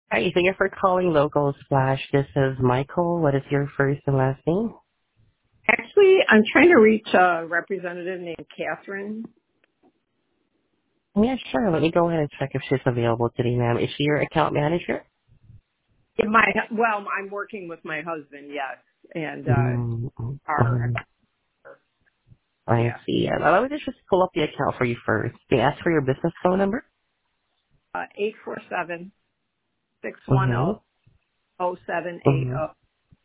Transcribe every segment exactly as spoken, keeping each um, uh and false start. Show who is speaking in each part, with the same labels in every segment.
Speaker 1: Hi, thank you for calling Local Splash. This is Michael. What is your first and last name?
Speaker 2: Actually, I'm trying to reach a representative named Catherine.
Speaker 1: Yeah, sure. Let me go ahead and check if she's available today, ma'am. Is she your account manager?
Speaker 2: In my well, I'm working with my husband, yes, and uh,
Speaker 1: Mm,
Speaker 2: our
Speaker 1: um, I
Speaker 2: yeah,
Speaker 1: see. Uh, let me just pull up the account for you first. Can you ask for your business phone number?
Speaker 2: uh, eight four seven six one
Speaker 1: Mm-hmm.
Speaker 2: zero zero seven eight
Speaker 1: Mm-hmm.
Speaker 2: zero.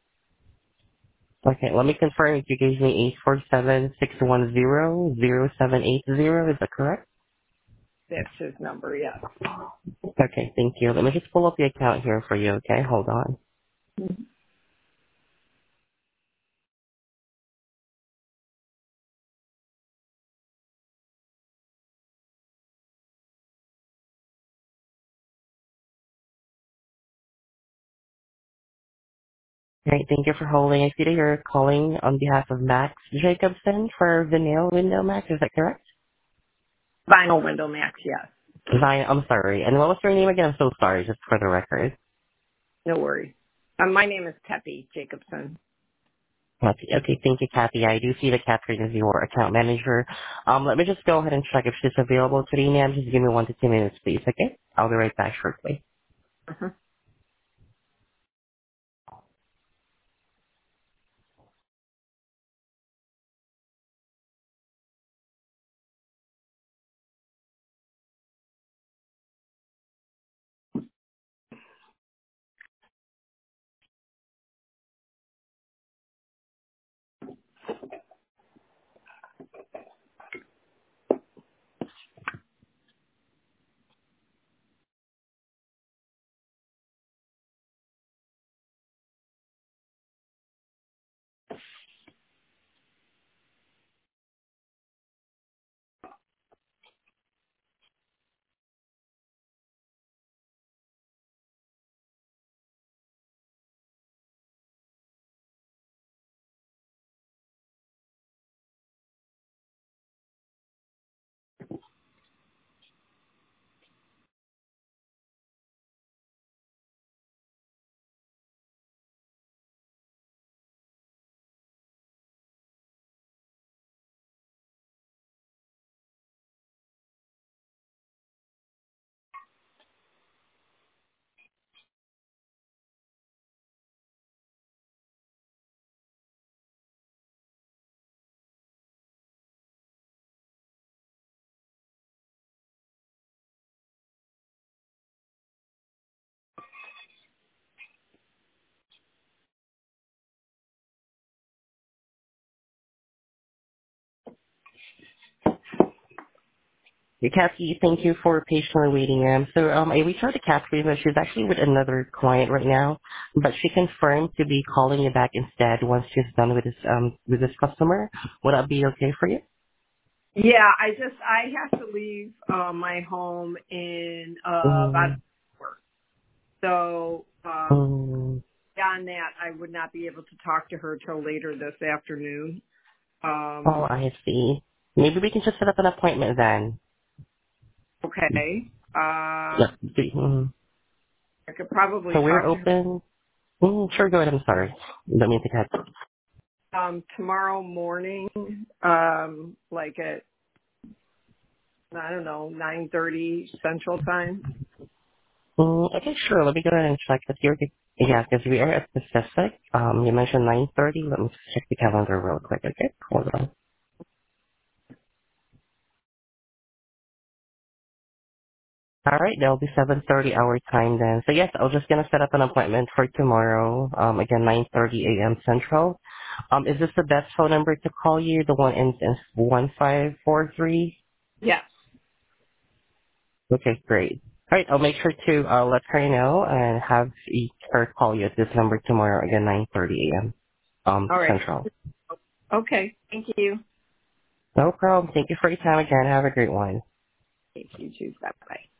Speaker 1: Okay, let me confirm if you gave me eight four seven six one zero zero seven eight zero. Is that correct?
Speaker 2: That's his number, yes.
Speaker 1: Okay, thank you. Let me just pull up the account here for you, okay? Hold on. Great. Thank you for holding. I see that you're calling on behalf of Max Jacobson for Vinyl Window Max. Is that correct?
Speaker 2: Vinyl Window Max, yes.
Speaker 1: Vine, I'm sorry. And what was your name again? I'm so sorry, just for the record.
Speaker 2: No worries. Uh, my name is Teppy Jacobson.
Speaker 1: Okay, okay, thank you, Kathy. I do see that Catherine is your account manager. Um, let me just go ahead and check if she's available today, ma'am. Just give me one to two minutes, please, okay? I'll be right back shortly.
Speaker 2: Uh-huh.
Speaker 1: Hey, Kathy, thank you for patiently waiting, ma'am. So um, I reached out to Catherine, but she's actually with another client right now. But she confirmed to be calling you back instead once she's done with this um with this customer. Would that be okay for you?
Speaker 2: Yeah, I just I have to leave uh, my home in uh, about an
Speaker 1: Mm,
Speaker 2: hour. So um,
Speaker 1: mm,
Speaker 2: beyond that, I would not be able to talk to her till later this afternoon.
Speaker 1: oh,
Speaker 2: Um,
Speaker 1: I see. Maybe we can just set up an appointment then.
Speaker 2: okay.
Speaker 1: Yep.
Speaker 2: Uh,
Speaker 1: Mm.
Speaker 2: I could probably
Speaker 1: So we're
Speaker 2: talk to her
Speaker 1: open. Mm, sure, go ahead. I'm sorry. Let me think. That.
Speaker 2: um, tomorrow morning, um, like at, I don't know, nine thirty Central Time.
Speaker 1: Mm, okay, sure. Let me go ahead and check if you're. Yeah, because we are at Pacific. Um, you mentioned nine thirty. Let me just check the calendar real quick. Okay, hold on. All right, that'll be seven thirty our time then. So yes, I'm just gonna set up an appointment for tomorrow. Um, again, nine thirty a m Central. Um, is this the best phone number to call you? The one ends in one five four three.
Speaker 2: Yes.
Speaker 1: Okay, great. All right, I'll make sure to uh, let her know and have e- her call you at this number tomorrow. Again, nine thirty a m Um,
Speaker 2: All right.
Speaker 1: Central.
Speaker 2: Okay. Thank you.
Speaker 1: No problem. Thank you for your time again. Have a great one.
Speaker 2: Thank you too. Bye bye.